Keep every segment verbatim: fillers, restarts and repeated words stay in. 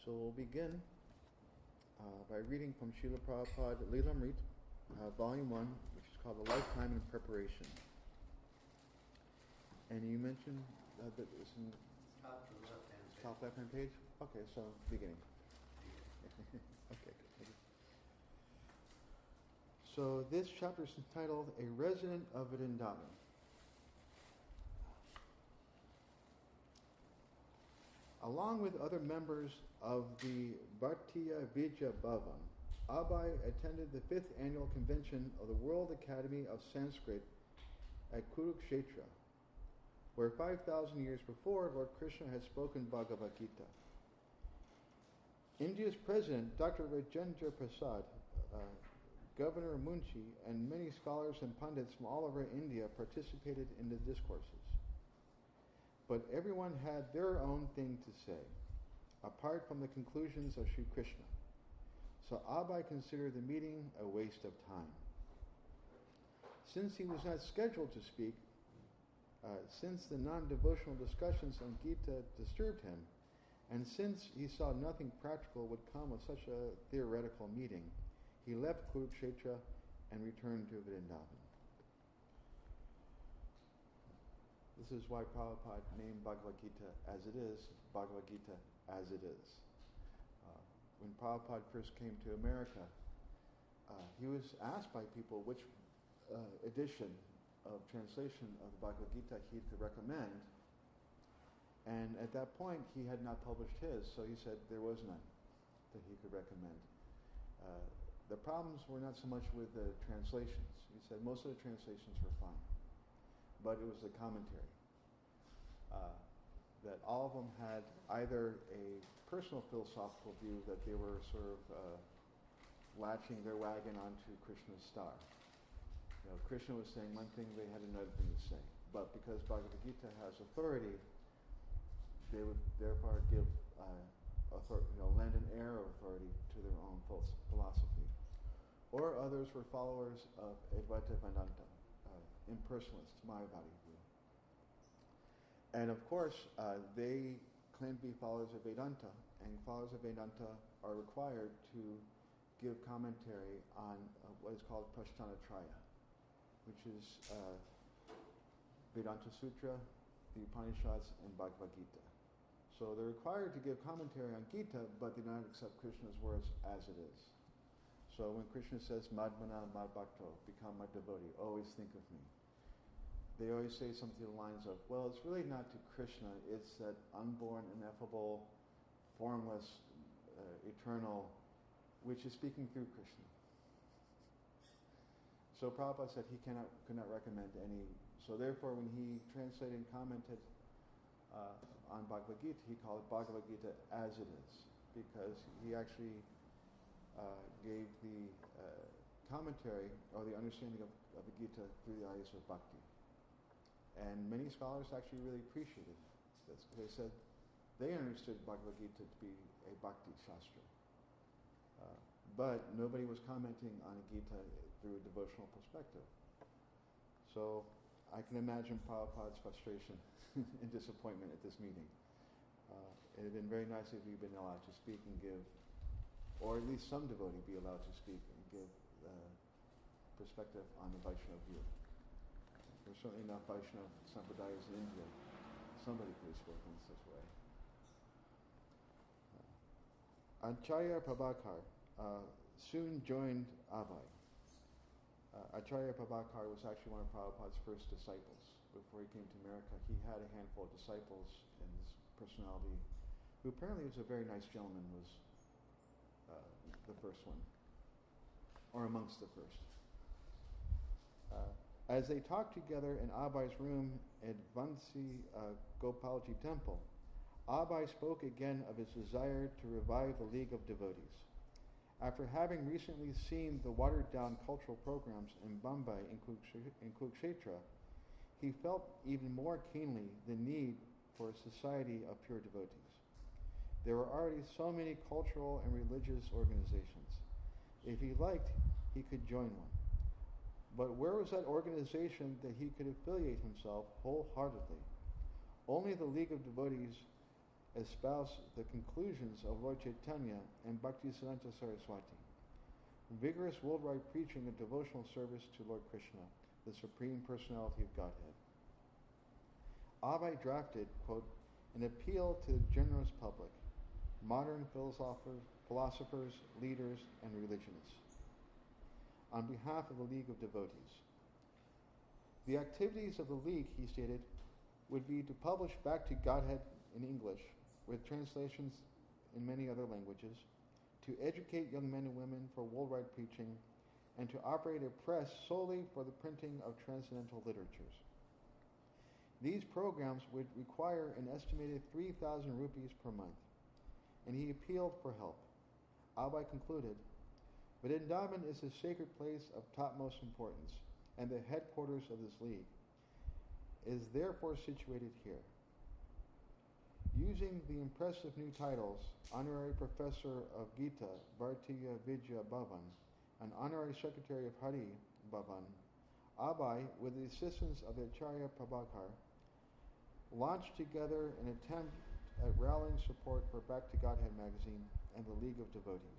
So we'll begin uh, by reading from Srila Prabhupada Lilamrit, uh, Volume one, which is called A Lifetime in Preparation. And you mentioned uh, that it's in top left-hand page. Top left-hand page? Okay, so beginning. Okay, good. So this chapter is entitled A Resident of Vrindavan. Along with other members of the Bhartiya Vidya Bhavan, Abhay attended the fifth annual convention of the World Academy of Sanskrit at Kurukshetra, where five thousand years before Lord Krishna had spoken Bhagavad Gita. India's president, Doctor Rajendra Prasad, uh, Governor Munshi, and many scholars and pundits from all over India participated in the discourses. But everyone had their own thing to say, apart from the conclusions of Sri Krishna. So Abhay considered the meeting a waste of time. Since he was not scheduled to speak, uh, since the non-devotional discussions on Gita disturbed him, and since he saw nothing practical would come of such a theoretical meeting, he left Kurukshetra and returned to Vrindavan. This is why Prabhupada named Bhagavad Gita as it is, Bhagavad Gita as it is. Uh, when Prabhupada first came to America, uh, he was asked by people which uh, edition of translation of the Bhagavad Gita he could recommend. And at that point, he had not published his, so he said there was none that he could recommend. Uh, the problems were not so much with the translations. He said most of the translations were fine. But it was the commentary. Uh, that all of them had either a personal philosophical view that they were sort of uh, latching their wagon onto Krishna's star. You know, Krishna was saying one thing, they had another thing to say. But because Bhagavad Gita has authority, they would therefore give, uh, author- you know, lend an air of authority to their own philosophy. Or others were followers of Advaita Vedanta. Uh, impersonalists, Mayavadi view. And of course, uh, they claim to be followers of Vedanta, and followers of Vedanta are required to give commentary on uh, what is called Prasthanatraya, which is uh, Vedanta Sutra, the Upanishads, and Bhagavad Gita. So they're required to give commentary on Gita, but they do not accept Krishna's words as it is. So when Krishna says, Madmana Madbhakto, become my devotee, always think of me, they always say something along the lines of, well, it's really not to Krishna, it's that unborn, ineffable, formless, uh, eternal, which is speaking through Krishna. So Prabhupada said he cannot could not recommend any, so therefore when he translated and commented uh, on Bhagavad Gita, he called it Bhagavad Gita as it is, because he actually Uh, gave the uh, commentary or the understanding of, of the Gita through the eyes of bhakti. And many scholars actually really appreciated this. They said they understood Bhagavad Gita to be a bhakti shastra. Uh, but nobody was commenting on a Gita through a devotional perspective. So I can imagine Prabhupada's frustration and disappointment at this meeting. Uh, it had been very nice if we'd been allowed to speak and give, or at least some devotee be allowed to speak and give uh, perspective on the Vaishnava view. There's certainly enough Vaishnava Sampradayas in India. Somebody could have spoken in such a way. Uh, Acharya Prabhakar uh, soon joined Abhay. Uh, Acharya Prabhakar was actually one of Prabhupada's first disciples. Before he came to America, he had a handful of disciples, and his personality, who apparently was a very nice gentleman, was Uh, the first one, or amongst the first. Uh, as they talked together in Abhay's room at Vansi uh, Gopalji temple, Abhay spoke again of his desire to revive the League of Devotees. After having recently seen the watered-down cultural programs in Bombay and Kurukshetra, he felt even more keenly the need for a society of pure devotees. There were already so many cultural and religious organizations. If he liked, he could join one. But where was that organization that he could affiliate himself wholeheartedly? Only the League of Devotees espouse the conclusions of Lord Chaitanya and Bhaktisiddhanta Saraswati. Vigorous worldwide preaching and devotional service to Lord Krishna, the Supreme Personality of Godhead. Abai drafted, quote, an appeal to the generous public, modern philosophers, philosophers, leaders, and religionists, on behalf of the League of Devotees. The activities of the League, he stated, would be to publish Back to Godhead in English, with translations in many other languages, to educate young men and women for worldwide preaching, and to operate a press solely for the printing of transcendental literatures. These programs would require an estimated three thousand rupees per month, and he appealed for help. Abai concluded, Vrindavan is a sacred place of topmost importance, and the headquarters of this league is therefore situated here. Using the impressive new titles, Honorary Professor of Gita, Bharatiya Vidya Bhavan, and Honorary Secretary of Hari Bhavan, Abai, with the assistance of Acharya Prabhakar, launched together an attempt at rallying support for Back to Godhead magazine and the League of Devotees.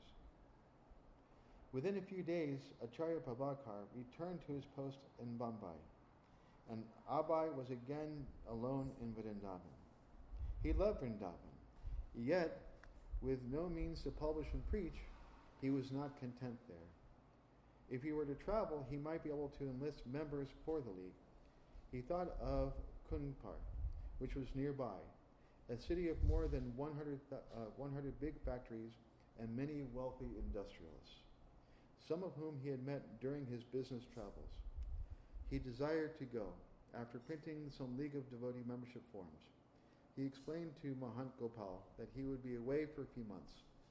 Within a few days, Acharya Prabhakar returned to his post in Bombay, and Abai was again alone in Vrindavan. He loved Vrindavan, yet, with no means to publish and preach, he was not content there. If he were to travel, he might be able to enlist members for the League. He thought of Kunpar, which was nearby, a city of more than one hundred, uh, one hundred big factories and many wealthy industrialists, some of whom he had met during his business travels. He desired to go. After printing some League of Devotee membership forms, he explained to Mahant Gopal that he would be away for a few months.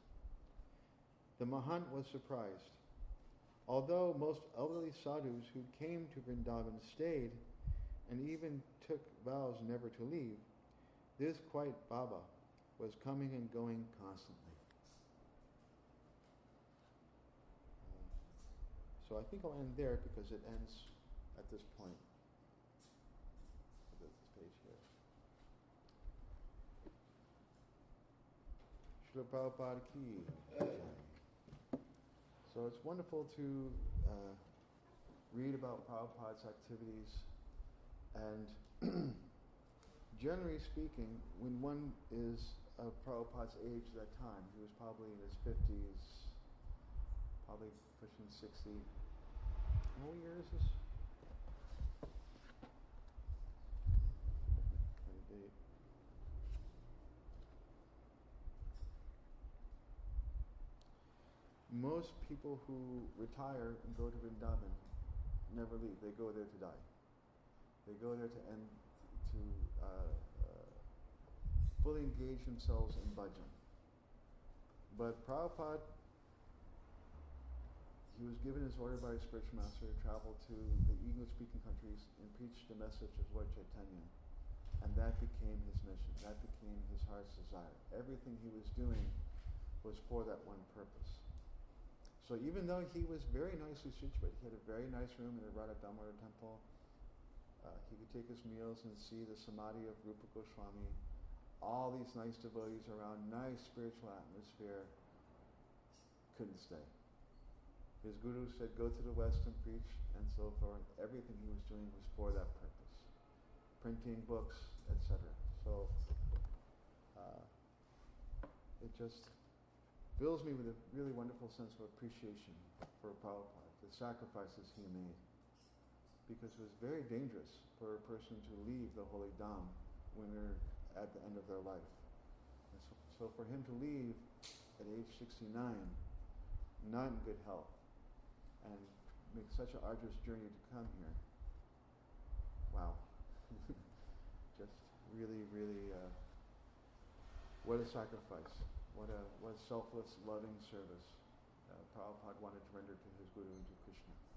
The Mahant was surprised. Although most elderly sadhus who came to Vrindavan stayed and even took vows never to leave, this quiet Baba was coming and going constantly. Uh, so I think I'll end there because it ends at this point. This page here. Srila Prabhupada ki jai. So it's wonderful to uh, read about Prabhupada's activities, and generally speaking, when one is of Prabhupada's age at that time, he was probably in his fifties, probably pushing sixty. What year is this? Date. Most people who retire and go to Vrindavan never leave. They go there to die. They go there to end, to uh, uh, fully engage themselves in bhajan. But Prabhupada, he was given his order by his spiritual master to travel to the English-speaking countries and preach the message of Lord Chaitanya. And that became his mission. That became his heart's desire. Everything he was doing was for that one purpose. So even though he was very nicely situated, he had a very nice room in the Radha Damodar temple. Uh, he could take his meals and see the samadhi of Rupa Goswami. All these nice devotees around, nice spiritual atmosphere. Couldn't stay. His guru said, go to the West and preach, and so forth. Everything he was doing was for that purpose. Printing books, et cetera. So uh, it just fills me with a really wonderful sense of appreciation for Prabhupada, the sacrifices he made. Because it was very dangerous for a person to leave the Holy Dham when they're at the end of their life. And so, so for him to leave at age sixty-nine, not in good health, and make such an arduous journey to come here, wow. Just really, really, uh, what a sacrifice. What a what a selfless, loving service uh, Prabhupada wanted to render to his Guru and to Krishna.